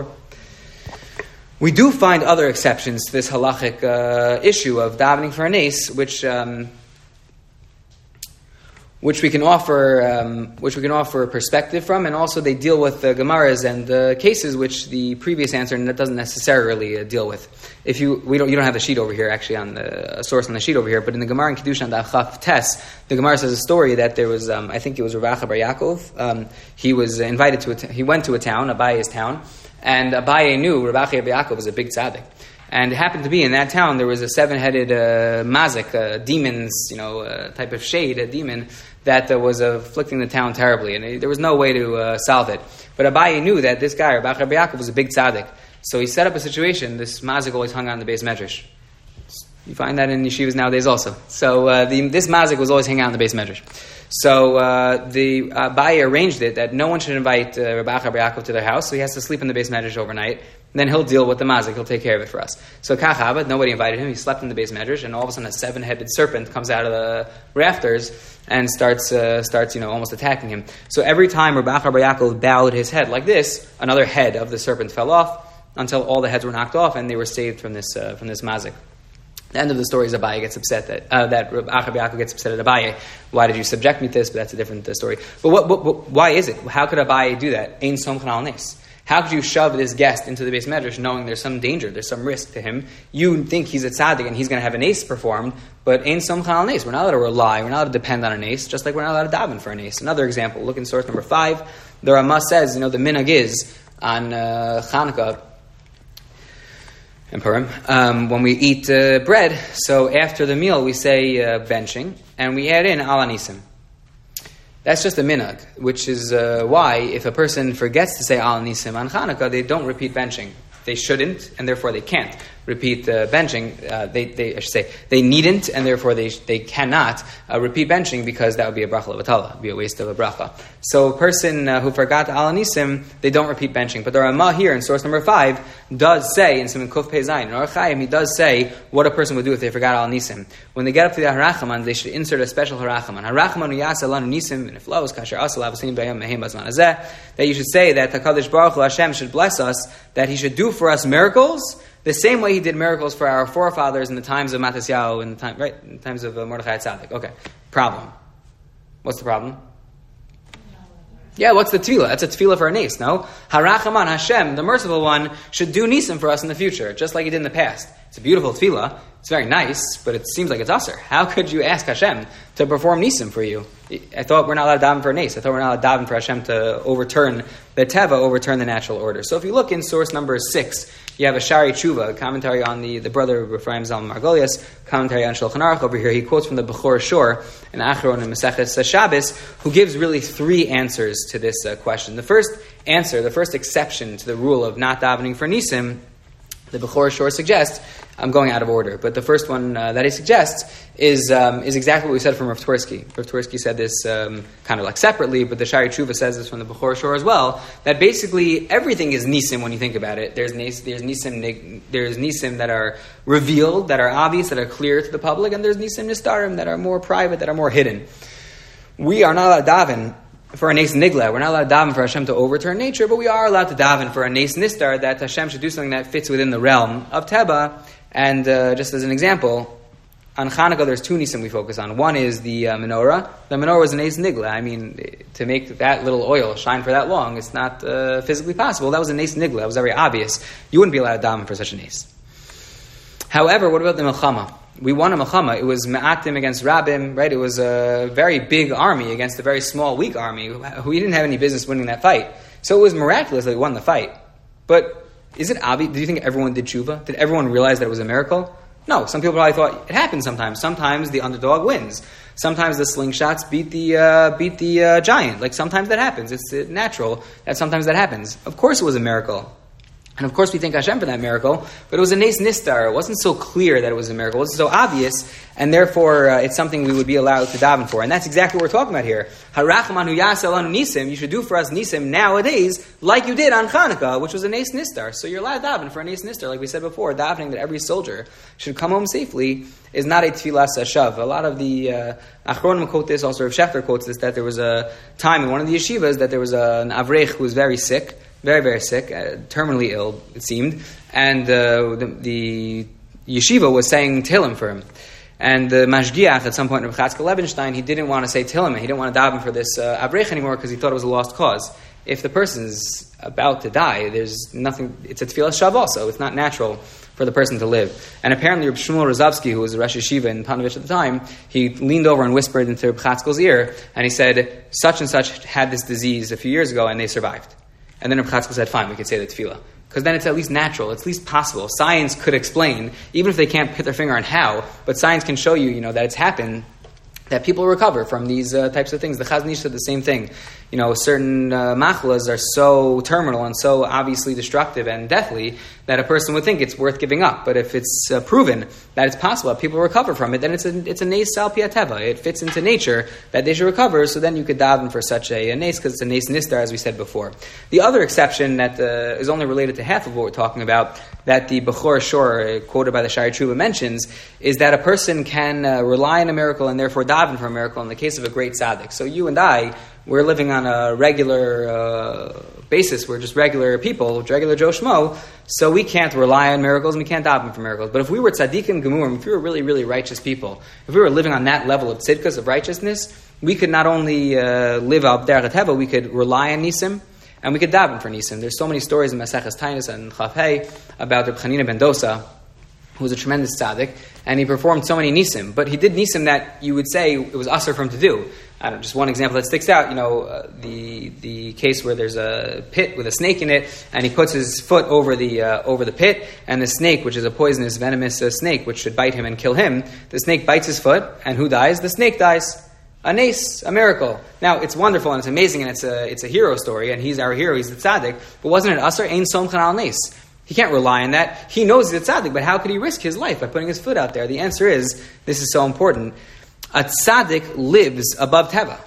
We do find other exceptions to this halachic uh, issue of davening for a nace, which um, which we can offer um, which we can offer a perspective from, and also they deal with the uh, gemaras and uh, cases which the previous answer doesn't necessarily uh, deal with. If you we don't you don't have the sheet over here actually on the a source on the sheet over here, but in the Gemara in Kiddushin Daf Chaf Tes, the Gemara says a story that there was um, I think it was Rav Acha Bar Yaakov. Um, he was invited to a t- he went to a town, Abaye's town, and Abaye knew Rav Acha Bar Yaakov was a big tzaddik. And it happened to be in that town there was a seven-headed uh, mazik, a demon's, you know, uh, type of shade, a demon that uh, was afflicting the town terribly, and it, there was no way to uh, solve it. But Abaye knew that this guy, Rabbi Yaakov, was a big tzaddik, so he set up a situation. This mazik always hung on the base medrash. You find that in yeshivas nowadays also. So uh, the, this mazik was always hanging out on the base medrash. So uh, the Abaye arranged it that no one should invite uh, Rabbi Yaakov to their house, so he has to sleep in the base medrash overnight. Then he'll deal with the mazik. He'll take care of it for us. So Kachabad, nobody invited him. He slept in the base medrash, and all of a sudden a seven-headed serpent comes out of the rafters and starts, uh, starts, you know, almost attacking him. So every time Rabbi Yaakov bowed his head like this, another head of the serpent fell off until all the heads were knocked off, and they were saved from this uh, from this mazik. The end of the story is Abaye gets upset that uh, that Rabbi Yaakov gets upset at Abaye. Why did you subject me to this? But that's a different uh, story. But what, what, what, why is it? How could Abaye do that? Ein som chanal nes. How could you shove this guest into the base medrash knowing there's some danger, there's some risk to him? You think he's a tzaddik and he's going to have an ace performed, but ein som chanal nes. We're not allowed to rely, we're not allowed to depend on an ace, just like we're not allowed to daven for an ace. Another example, look in source number five. The Ramah says, you know, the minhag is on uh, Chanukah and Purim, um, when we eat uh, bread, so after the meal we say uh, benching, and we add in al anisim. That's just a minhag, which is uh, why if a person forgets to say al nisim on Chanukah, they don't repeat benching. They shouldn't, and therefore they can't. repeat uh, benching. Uh, they, they, I should say, they needn't, and therefore they they cannot uh, repeat benching because that would be a bracha levatala, be a waste of a bracha. So a person uh, who forgot al nisim, they don't repeat benching. But the Ramah here in source number five does say in Siman Kuf Pei Zayin, in Orach Chaim, he does say what a person would do if they forgot al nisim. When they get up to the harachaman, they should insert a special harachaman. Harachaman uyasa lanu nisim and iflaos kasher asal avasim bayam mehem bazman azeh. That you should say that Hakadosh Baruch Hu Hashem should bless us, that He should do for us miracles the same way He did miracles for our forefathers in the times of Matisyahu, in the time, right, in the times of uh, Mordechai Tzaddik. Okay, problem. What's the problem? Yeah, what's the tefillah? That's a tefillah for a nes, no? Harachaman Hashem, the merciful one, should do nisim for us in the future, just like He did in the past. It's a beautiful tefillah. It's very nice, but it seems like it's usher. How could you ask Hashem to perform nisim for you? I thought we're not allowed to daven for a nes. I thought we're not allowed to daven for Hashem to overturn the teva, overturn the natural order. So if you look in source number six, you have a Shari Tshuva, a commentary on the, the brother of Ephraim Zalman Margolius, commentary on Shulchan Aruch over here. He quotes from the Bechor Shor, an Achron and Maseches Shabbos, who gives really three answers to this uh, question. The first answer, the first exception to the rule of not davening for nisim, the Bechor Shor suggests, I'm going out of order, but the first one uh, that he suggests is um, is exactly what we said from Rav Twersky. Rav Twersky said this um, kind of like separately, but the Shari Tshuva says this from the Bechor Shor as well, that basically everything is nisim when you think about it. There's nis, there's nisim there's nisim that are revealed, that are obvious, that are clear to the public, and there's nisim nistarim that are more private, that are more hidden. We are not allowed to daven for a nes nigla. We're not allowed to daven for Hashem to overturn nature, but we are allowed to daven for a nes nistar, that Hashem should do something that fits within the realm of Teba. And uh, just as an example, on Chanukah there's two nisim we focus on. One is the uh, menorah. The menorah was a nes nigla. I mean, to make that little oil shine for that long, it's not uh, physically possible. That was a nes nigla. That was very obvious. You wouldn't be allowed to daven for such a nes. However, what about the Milchama? We won a Milchama. It was Ma'atim against Rabbim, right? It was a very big army against a very small, weak army. We didn't have any business winning that fight. So it was miraculous that we won the fight. But is it obvious? Do you think everyone did tshuva? Did everyone realize that it was a miracle? No. Some people probably thought it happens sometimes. Sometimes the underdog wins. Sometimes the slingshots beat the uh, beat the uh, giant. Like sometimes that happens. It's uh, natural that sometimes that happens. Of course it was a miracle. And of course we thank Hashem for that miracle, but it was a nes nistar. It wasn't so clear that it was a miracle. It wasn't so obvious, and therefore uh, it's something we would be allowed to daven for. And that's exactly what we're talking about here. Harachman hu yaseh lanu nisim, you should do for us nisim nowadays, like you did on Chanukah, which was a nes nistar. So you're allowed to daven for a nes nistar, like we said before. Davening that every soldier should come home safely is not a tefillas shav. A lot of the uh, Achronim quote this, also Rav Shechter quotes this, that there was a time in one of the yeshivas that there was a, an avrech who was very sick, very, very sick, uh, terminally ill, it seemed, and uh, the, the yeshiva was saying Tehillim for him. And the Mashgiach, at some point, Rav Chatzkel Lebenstein, he didn't want to say Tehillim, he didn't want to daven for this uh, avrech anymore because he thought it was a lost cause. If the person's about to die, there's nothing, it's a tefillah shav also, it's not natural for the person to live. And apparently Reb Shmuel Rozovsky, who was a Rosh Yeshiva in Panovich at the time, he leaned over and whispered into Reb Chatzkel's ear, and he said, such and such had this disease a few years ago, and they survived. And then Reb Chatzkel said, fine, we could say the tefillah. Because then it's at least natural, it's at least possible. Science could explain, even if they can't put their finger on how, but science can show you, you know, that it's happened, that people recover from these uh, types of things. The Chazon Ish said the same thing. You know, certain uh, machlas are so terminal and so obviously destructive and deathly that a person would think it's worth giving up. But if it's uh, proven that it's possible that people recover from it, then it's a it's a nes al pi hateva. It fits into nature that they should recover. So then you could daven for such a, a nes because it's a nes nistar, as we said before. The other exception that uh, is only related to half of what we're talking about, that the Bechor Shor, uh, quoted by the Shari Tshuva, mentions, is that a person can uh, rely on a miracle and therefore daven for a miracle in the case of a great tzaddik. So you and I, we're living on a regular uh, basis. We're just regular people, regular Joe Schmo, so we can't rely on miracles and we can't daven for miracles. But if we were tzaddikim gemurim, if we were really, really righteous people, if we were living on that level of tzidkas, of righteousness, we could not only uh, live up derech hateva, we could rely on nisim, and we could daven for nisim. There's so many stories in Maseches Tainus and Chaf Hey about Reb Chanina ben Dosa, who was a tremendous tzaddik, and he performed so many nisim. But he did nisim that you would say it was usher for him to do. I don't know, just one example that sticks out, you know, uh, the the case where there's a pit with a snake in it, and he puts his foot over the uh, over the pit, and the snake, which is a poisonous, venomous uh, snake, which should bite him and kill him, the snake bites his foot, and who dies? The snake dies. A nes, a miracle. Now, it's wonderful and it's amazing, and it's a it's a hero story, and he's our hero, he's the tzaddik, but wasn't it usher? Ein somchan al nes. He can't rely on that. He knows it's tzaddik, but how could he risk his life by putting his foot out there? The answer is, this is so important, a tzaddik lives above teva.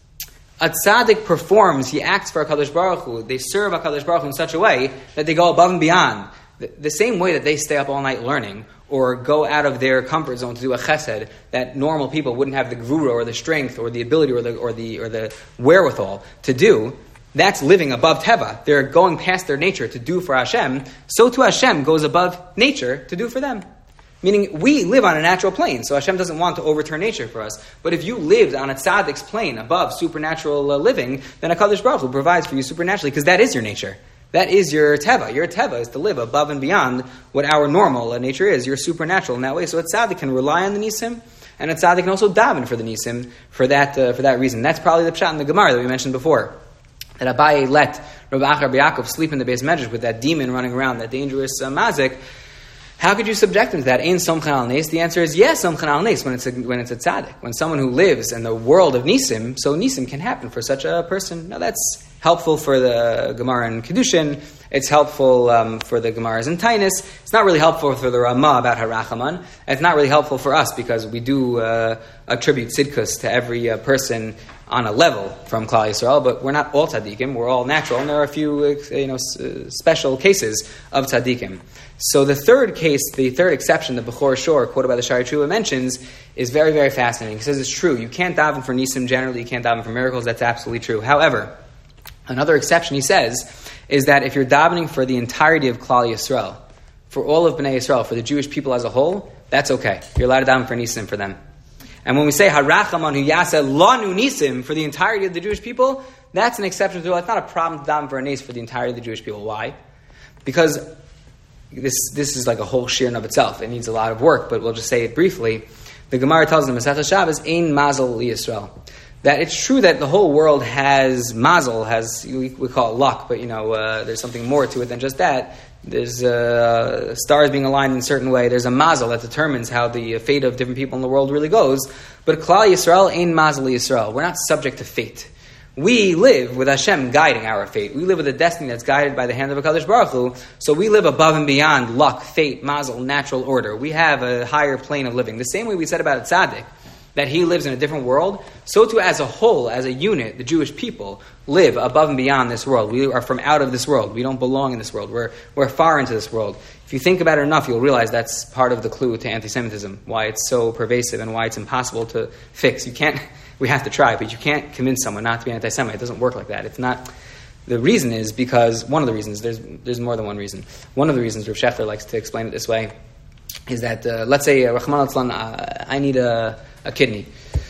A tzaddik performs, he acts for HaKadosh Baruch Hu. They serve HaKadosh Baruch Hu in such a way that they go above and beyond. The, the same way that they stay up all night learning or go out of their comfort zone to do a chesed that normal people wouldn't have the gvura or the strength or the ability or the or the or the wherewithal to do. That's living above teva. They're going past their nature to do for Hashem. So too Hashem goes above nature to do for them. Meaning we live on a natural plane, so Hashem doesn't want to overturn nature for us. But if you lived on a tzaddik's plane above supernatural uh, living, then HaKadosh Baruch Hu provides for you supernaturally, because that is your nature. That is your teva. Your teva is to live above and beyond what our normal uh, nature is. You're supernatural in that way. So a tzaddik can rely on the nisim, and a tzaddik can also daven for the nisim for that uh, for that reason. That's probably the pshat in the Gemara that we mentioned before. That Abaye let Rabbi Achar B'Yaakov sleep in the Beis Medrash with that demon running around, that dangerous uh, mazik. How could you subject him to that? Ein somchan al nes? The answer is yes, somchan al nes, when it's a, when it's a tzaddik. When someone who lives in the world of nisim, so nisim can happen for such a person. Now that's helpful for the Gemara in Kedushin. It's helpful um, for the Gemaras in Tainus. It's not really helpful for the Ramah about Harachaman. It's not really helpful for us because we do uh, attribute tzidkus to every uh, person on a level from Klal Yisrael, but we're not all tzaddikim. We're all natural, and there are a few uh, you know uh, special cases of tzaddikim. So the third case, the third exception that Bechor Shor, quoted by the Shari Tshuva, mentions is very, very fascinating. He says it's true. You can't daven for nisim generally. You can't daven for miracles. That's absolutely true. However, another exception, he says, is that if you're davening for the entirety of Klal Yisrael, for all of Bnei Yisrael, for the Jewish people as a whole, that's okay. You're allowed to daven for nisim for them. And when we say Harachaman hu yaseh lanu nisim for the entirety of the Jewish people, that's an exception to the rule. It's not a problem to daven for a nes for the entirety of the Jewish people. Why? Because this this is like a whole shir in of itself. It needs a lot of work, but we'll just say it briefly. The Gemara tells them, Masechah Shabbos, ein mazel li Yisrael. That it's true that the whole world has mazel, has, we, we call it luck, but you know, uh, there's something more to it than just that. There's uh, stars being aligned in a certain way. There's a mazel that determines how the fate of different people in the world really goes. But Klal Yisrael ain't mazel Yisrael. We're not subject to fate. We live with Hashem guiding our fate. We live with a destiny that's guided by the hand of HaKadosh Baruch Hu. So we live above and beyond luck, fate, mazel, natural order. We have a higher plane of living. The same way we said about a tzaddik, that he lives in a different world, so too as a whole, as a unit, the Jewish people live above and beyond this world. We are from out of this world. We don't belong in this world. We're, we're far into this world. If you think about it enough, you'll realize that's part of the clue to anti-Semitism, why it's so pervasive and why it's impossible to fix. You can't, we have to try, but you can't convince someone not to be anti-Semite. It doesn't work like that. It's not, the reason is because, one of the reasons, there's there's more than one reason. One of the reasons Rav Shefler likes to explain it this way is that, uh, let's say, uh, Rahman al-Tzlan, uh, I need a, a kidney.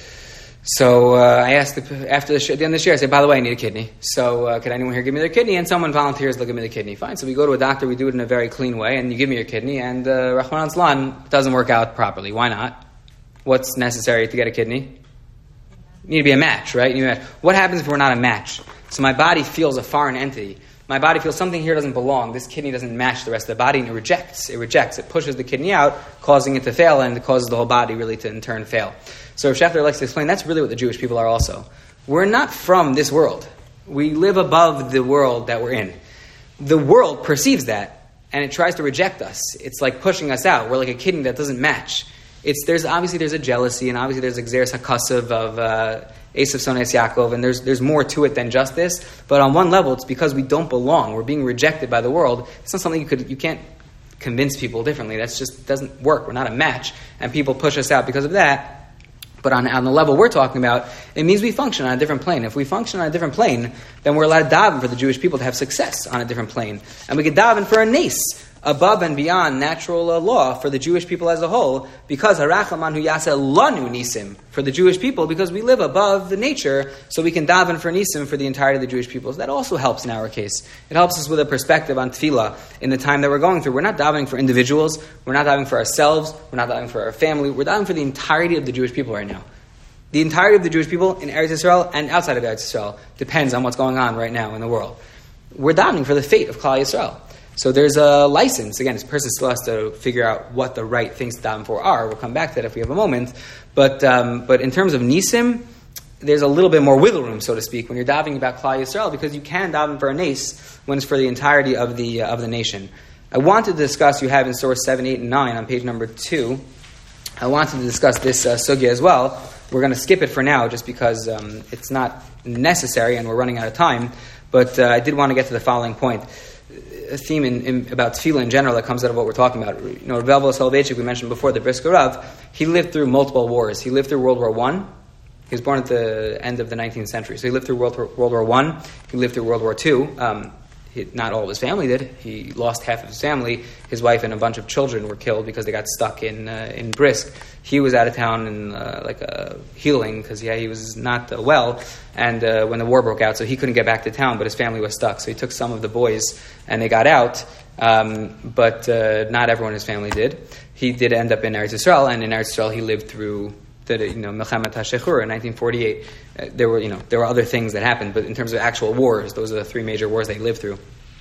So uh, I asked the, after the sh- at the end of the year, I said, by the way, I need a kidney. So uh, could anyone here give me their kidney? And someone volunteers, they'll give me the kidney. Fine. So we go to a doctor, we do it in a very clean way, and you give me your kidney, and uh, Rahman al-Tzlan doesn't work out properly. Why not? What's necessary to get a kidney? You need to be a match, right? You need a match. What happens if we're not a match? So my body feels a foreign entity. My body feels something here doesn't belong. This kidney doesn't match the rest of the body, and it rejects. It rejects. It pushes the kidney out, causing it to fail, and it causes the whole body really to in turn fail. So Schefter likes to explain that's really what the Jewish people are also. We're not from this world. We live above the world that we're in. The world perceives that, and it tries to reject us. It's like pushing us out. We're like a kidney that doesn't match. It's there's obviously there's a jealousy, and obviously there's exeris hakasav of uh, Esav Sones Yaakov, and there's there's more to it than just this. But on one level, it's because we don't belong. We're being rejected by the world. It's not something you could you can't convince people differently. That's just doesn't work. We're not a match, and people push us out because of that. But on, on the level we're talking about, it means we function on a different plane. If we function on a different plane, then we're allowed to daven for the Jewish people to have success on a different plane. And we could daven for a nes, above and beyond natural uh, law for the Jewish people as a whole, because harachaman hu yaseh lanu nisim, for the Jewish people, because we live above the nature, so we can daven for nisim for the entirety of the Jewish people. So that also helps in our case. It helps us with a perspective on tefillah in the time that we're going through. We're not davening for individuals, we're not davening for ourselves, we're not davening for our family, we're davening for the entirety of the Jewish people right now. The entirety of the Jewish people in Eretz Yisrael and outside of Eretz Yisrael depends on what's going on right now in the world. We're davening for the fate of Klal Yisrael. So there's a license. Again, this person still has to figure out what the right things to daven for are. We'll come back to that if we have a moment. But um, but in terms of nisim, there's a little bit more wiggle room, so to speak, when you're davening about Klal Yisrael, because you can daven for a nes when it's for the entirety of the uh, of the nation. I wanted to discuss, you have in source seven, eight, and nine on page number two, I wanted to discuss this uh, sugya as well. We're going to skip it for now just because um, it's not necessary and we're running out of time. But uh, I did want to get to the following point. A theme in, in, about tefillah in general that comes out of what we're talking about. You know, Rebbe Eliezer Soloveitchik, we mentioned before, the Brisker Rav, he lived through multiple wars. He lived through World War One. He was born at the end of the nineteenth century. So he lived through World War, World War One. He lived through World War Two. Um, he, not all of his family did. He lost half of his family. His wife and a bunch of children were killed because they got stuck in uh, in Brisk. He was out of town and uh, like uh, healing because yeah, he was not uh, well. And uh, when the war broke out, so he couldn't get back to town, but his family was stuck. So he took some of the boys and they got out. Um, but uh, not everyone in his family did. He did end up in Eretz Yisrael, and in Eretz Yisrael he lived through the you know Milchemet HaShechur in nineteen forty-eight. Uh, there were you know there were other things that happened, but in terms of actual wars, those are the three major wars they lived through.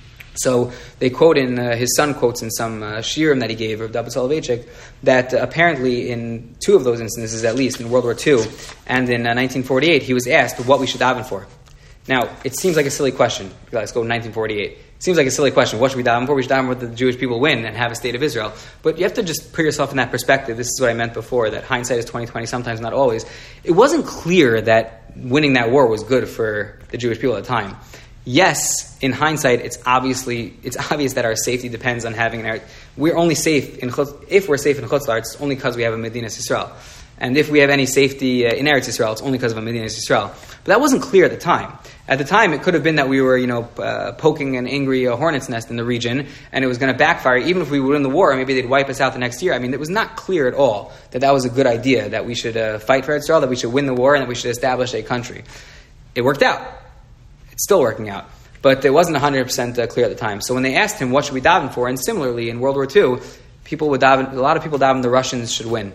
So they quote in uh, his son quotes in some uh, shiurim that he gave of Rebbe Soloveitchik that uh, apparently in two of those instances, at least in World War Two and in uh, nineteen forty-eight, he was asked what we should daven for. Now it seems like a silly question. Let's go nineteen forty-eight. Seems like a silly question. What should we daven for? We should daven for the Jewish people win and have a state of Israel. But you have to just put yourself in that perspective. This is what I meant before, that hindsight is twenty twenty, sometimes not always. It wasn't clear that winning that war was good for the Jewish people at the time. Yes, in hindsight, it's obviously it's obvious that our safety depends on having an. We're only safe in if we're safe in Chutz La'aretz, it's only because we have a Medinas Yisrael, and if we have any safety uh, in Eretz Yisrael, it's only because of a Medinas Yisrael. But that wasn't clear at the time. At the time, it could have been that we were, you know, uh, poking an angry uh, hornet's nest in the region, and it was going to backfire. Even if we would win the war, maybe they'd wipe us out the next year. I mean, it was not clear at all that that was a good idea, that we should uh, fight for Eretz Yisrael, that we should win the war, and that we should establish a country. It worked out. It's still working out. But it wasn't one hundred percent uh, clear at the time. So when they asked him, what should we daven for? And similarly, in World War Two, people would daven, a lot of people daven the Russians should win.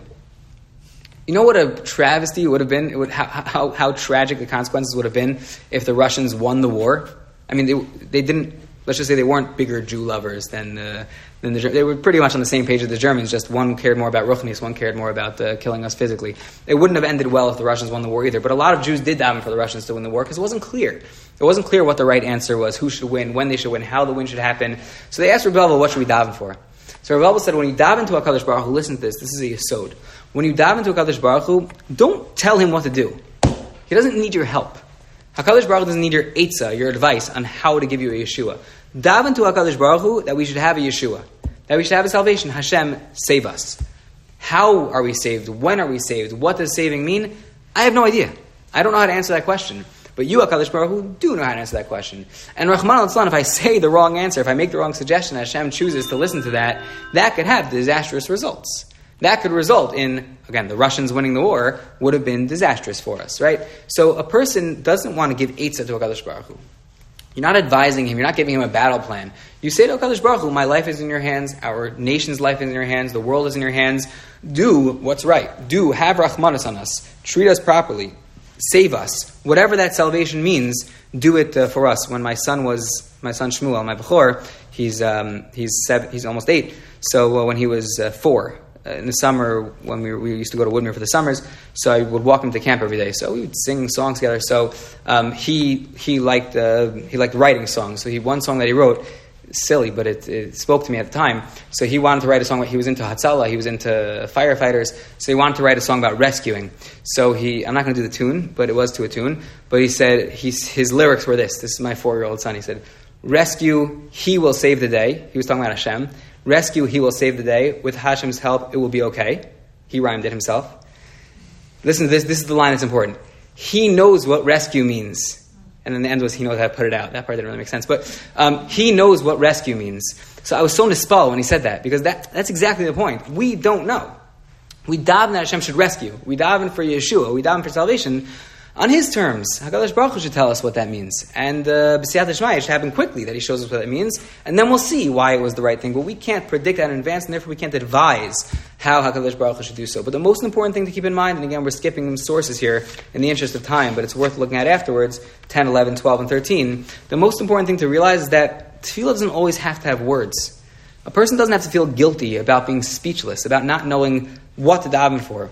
You know what a travesty it would have been? It would, how, how, how tragic the consequences would have been if the Russians won the war. I mean, they they didn't, let's just say they weren't bigger Jew lovers than, uh, than the They were pretty much on the same page as the Germans, just one cared more about Ruchnius, one cared more about uh, killing us physically. It wouldn't have ended well if the Russians won the war either. But a lot of Jews did daven for the Russians to win the war because it wasn't clear. It wasn't clear what the right answer was, who should win, when they should win, how the win should happen. So they asked Rebbe Eliezer, what should we daven for? So Rebbe Eliezer said, when you daven to HaKadosh Baruch Hu, listen to this, this is a yesod. When you daven to HaKadosh Baruch Hu, don't tell him what to do. He doesn't need your help. HaKadosh Baruch Hu doesn't need your eitzah, your advice on how to give you a Yeshua. Daven to HaKadosh Baruch Hu that we should have a Yeshua, that we should have a salvation. Hashem, save us. How are we saved? When are we saved? What does saving mean? I have no idea. I don't know how to answer that question. But you, HaKadosh Baruch Hu, do know how to answer that question. And Rahman al-Islam, if I say the wrong answer, if I make the wrong suggestion, Hashem chooses to listen to that, that could have disastrous results. That could result in, again, the Russians winning the war would have been disastrous for us, right? So a person doesn't want to give eitzah to HaKadosh Baruch Hu. You're not advising him, you're not giving him a battle plan. You say to HaKadosh Baruch Hu, my life is in your hands, our nation's life is in your hands, the world is in your hands. Do what's right. Do, have Rahmanas on us. Treat us properly. Save us. Whatever that salvation means, do it uh, for us. When my son was, my son Shmuel, my Bechor, he's um, he's seven, he's almost eight. So uh, when he was uh, four, uh, in the summer, when we, were, we used to go to Woodmere for the summers, so I would walk him to camp every day. So we would sing songs together. So um, he he liked uh, he liked writing songs. So he one song that he wrote, silly, but it, it spoke to me at the time. So he wanted to write a song. He was into Hatzalah. He was into firefighters. So he wanted to write a song about rescuing. So he, I'm not going to do the tune, but it was to a tune. But he said, he's, his lyrics were this. This is my four-year-old son. He said, rescue, he will save the day. He was talking about Hashem. Rescue, he will save the day. With Hashem's help, it will be okay. He rhymed it himself. Listen to this. This is the line that's important. He knows what rescue means. And then the end was, he knows how to put it out. That part didn't really make sense. But um, he knows what rescue means. So I was so nispal when he said that, because that, that's exactly the point. We don't know. We daven that Hashem should rescue. We daven for Yeshua. We daven for salvation on His terms. HaKadosh Baruch Hu should tell us what that means. And B'siyata Shmaya, it should happen quickly that He shows us what that means. And then we'll see why it was the right thing. But we can't predict that in advance, and therefore we can't advise how HaKadosh Baruch Hu should do so. But the most important thing to keep in mind, and again, we're skipping some sources here in the interest of time, but it's worth looking at afterwards, ten, eleven, twelve, and thirteen. The most important thing to realize is that tefillah doesn't always have to have words. A person doesn't have to feel guilty about being speechless, about not knowing what to daven for.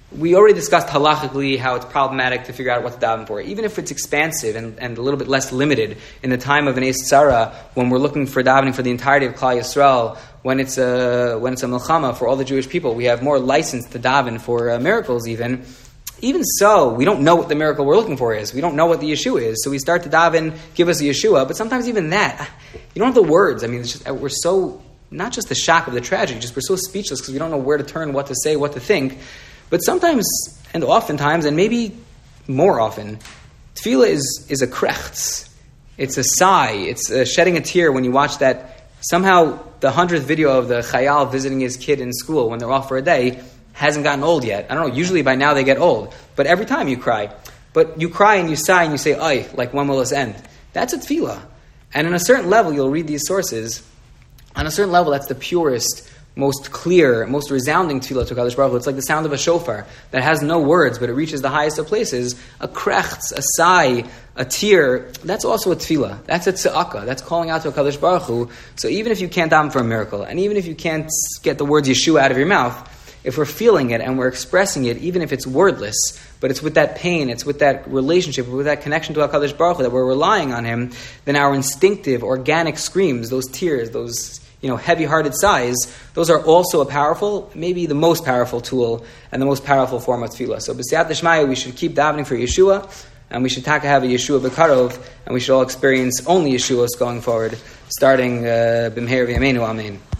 we already discussed halachically how it's problematic to figure out what to daven for. Even if it's expansive and, and a little bit less limited in the time of an Eis Tzara, when we're looking for davening for the entirety of Klal Yisrael, when it's a when it's a milchama for all the Jewish people, we have more license to daven for uh, miracles even. Even so, we don't know what the miracle we're looking for is. We don't know what the Yeshua is. So we start to daven, give us the Yeshua, but sometimes even that, you don't have the words. I mean, it's just, we're so, not just the shock of the tragedy, just we're so speechless because we don't know where to turn, what to say, what to think. But sometimes, and oftentimes, and maybe more often, tefillah is, is a krechts. It's a sigh. It's a shedding a tear when you watch that. Somehow, the hundredth video of the chayal visiting his kid in school when they're off for a day hasn't gotten old yet. I don't know, usually by now they get old. But every time you cry. But you cry and you sigh and you say, ay, like when will this end? That's a tefillah. And on a certain level, you'll read these sources. On a certain level, that's the purest, most clear, most resounding tefillah to HaKadosh Baruch Hu. It's like the sound of a shofar that has no words, but it reaches the highest of places. A krechts, a sigh, a tear, that's also a tefillah. That's a tzedakah. That's calling out to HaKadosh Baruch Hu. So even if you can't daven for a miracle, and even if you can't get the words Yeshua out of your mouth, if we're feeling it and we're expressing it, even if it's wordless, but it's with that pain, it's with that relationship, with that connection to HaKadosh Baruch Hu, that we're relying on Him, then our instinctive, organic screams, those tears, those you know, heavy-hearted sighs, those are also a powerful, maybe the most powerful tool and the most powerful form of tefillah. So b'siyat d'shmaya, we should keep davening for Yeshua, and we should taka have a Yeshua b'karov, and we should all experience only Yeshua's going forward, starting uh, b'mheir v'yameinu, amen.